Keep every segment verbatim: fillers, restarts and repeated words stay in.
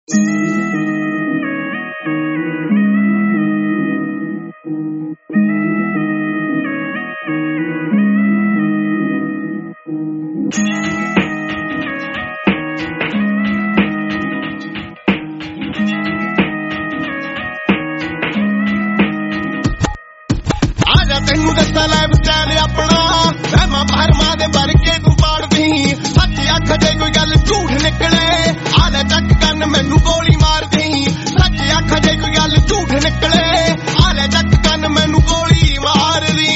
ਤੈਨੂੰ ਦੱਸਾਂ life style ਆਪਣਾ ਵਹਿਮਾਂ ਭਰਮਾਂ ਦੇ ਭਰ ਕੇ ਤੂੰ ਪਾੜਦੀ ਸੱਚ ਅੱਖ ਜੇ ਕੋਈ ਗੱਲ ਝੂਠ ਨਿਕਲੇ ਆ ਲੈ ਚੱਕ ਕੰਨ ਮੈਨੂੰ ਗੋਲੀ ਮਾਰਦੀ ਸੱਚ ਅੱਖ ਜੇ ਕੋਈ ਗੱਲ ਝੂਠ ਨਿਕਲੇ ਆ ਲੈ ਚੱਕ ਕੰਨ ਮੈਨੂੰ ਗੋਲੀ ਮਾਰਦੀ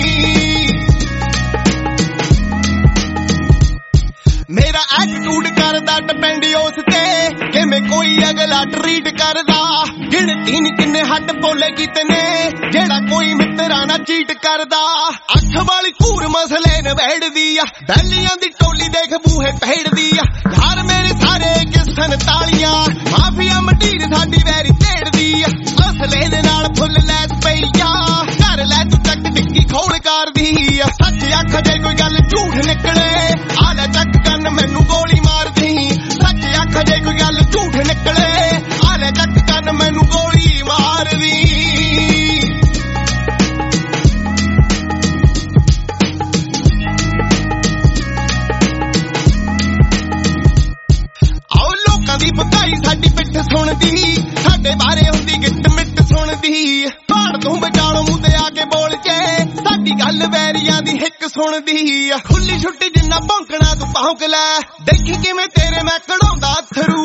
ਮੇਰਾ ਐਟੀਟਿਊਡ ਕਰਦਾ ਡਿਪੈਂਡ ਉਸ ਤੇ ਕਿਵੇਂ ਕੋਈ ਅਗਲਾ ਟਰੀਟ ਕਰਦਾ ਗਿਣਤੀ ਨੀ ਕਿੰਨੇ ਹੱਡ ਬੋਲੇਗੀ ਤੈਨੇ ਜਿਹੜਾ ਕੋਈ ਮਿੱਤਰਾਂ ਨਾਲ ਚੀਟ ਕਰਦਾ ਅੱਖ ਵਾਲੀ ਘੂਰ ਮਸਲੇ ਨਵੇੜਦੀ ਆ ਬੈਲੀਆਂ ਦੀ ਟੋਲੀ ਦੇਖ ਬੂਹੇ ਪਹਿੜਦੀ ਆ ਯਾਰ ਮੇਰੇ ਸਾਰੇ ਕਿਸਨ ਤਾਲੀਆਂ ਮਾਫੀਆ ਮੰਡੀਰ ਸਾਡੀ ਵੈਰੀ ਢੇੜਦੀ ਆ ਮਸਲੇ ਦੇ ਨਾਲ ਫੁੱਲ ਲੈਸ ਪਈ ਆ ਕਰ ਲੈ ਤੂੰ ਚੱਕ ਡਿੱਗੀ ਖੋਲ ਕਰਦੀ ਆ ਸੱਚ ਅੱਖ ਜੇ ਕੋਈ ਗੱਲ ਝੂਠ ਨਿਕਲੇ ਆ ਲੈ ਚੱਕ ਕੰਨ ਮੈਨੂੰ ਗੋਲੀ ਮਾਰਦੀ ਸੱਚ ਅੱਖ ਜੇ ਕੋਈ ਗੱਲ ਝੂਠ ਨਿਕਲੇ ਆ ਲੈ ਚੱਕ ਕੰਨ ਮੈਨੂੰ ਗੋਲੀ ਮਾਰਦੀ ਦੀ ਪਕਾਈ ਸਾਡੀ ਪਿੱਠ ਸੁਣਦੀ ਸਾਡੇ ਬਾਰੇ ਹੁੰਦੀ ਗਿੱਟ ਮਿੱਟ ਸੁਣਦੀ ਭਾੜ ਤੂੰ ਬਚਾਲੋ ਮੂੰਹ ਤੇ ਆ ਕੇ ਬੋਲ ਕੇ ਸਾਡੀ ਗੱਲ ਵੈਰੀਆਂ ਦੀ ਹਿੱਕ ਸੁਣਦੀ ਖੁੱਲੀ ਛੁੱਟੀ ਜਿੰਨਾ ਭੌਂਕਣਾ ਤੂੰ ਭੌਂਕ ਲੈ ਦੇਖੀ ਕਿਵੇਂ ਤੇਰੇ ਮੈਂ ਕਢਾਉਂਦਾ ਅਥਰੂ